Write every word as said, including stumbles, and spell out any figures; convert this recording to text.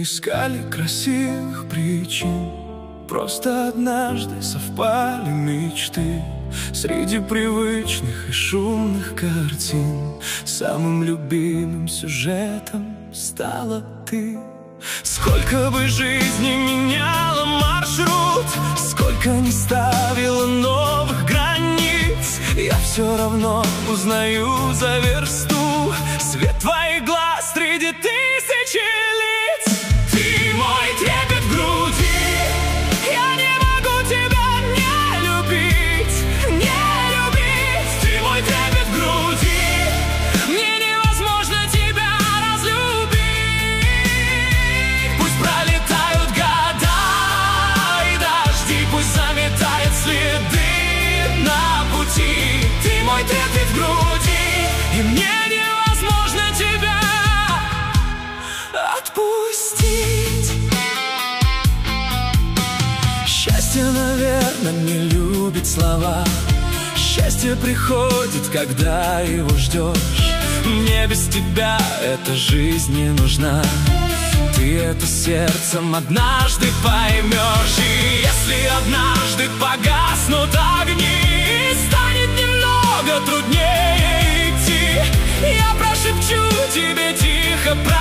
искали красивых причин, просто однажды совпали мечты. Среди привычных и шумных картин самым любимым сюжетом стала ты. Сколько бы жизни меняла маршрут, сколько не ставила новых границ, я все равно узнаю за версту свет твоих глаз среди тысячи лиц. Ты мой трепет в груди, я не могу тебя не любить, не любить. Ты мой трепет в груди, мне невозможно тебя разлюбить. Пусть пролетают года и дожди, пусть заметает следы на пути. Ты мой трепет в груди, и мне невозможно тебя отпустить. Счастье, наверное, не любит слова. Счастье приходит, когда его ждешь. Мне без тебя эта жизнь не нужна. Ты это сердцем однажды поймешь. И если однажды погаснут огни, станет немного труднее идти, я прошепчу тебе тихо про